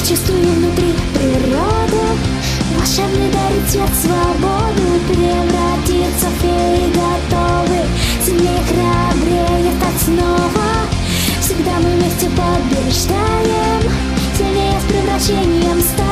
чувствуем внутри природу, волшебный дарит цвет свободу, превратиться в феи готовы, сильнее, храбрее стать снова. Всегда мы вместе побеждаем, сильнее с превращением стать.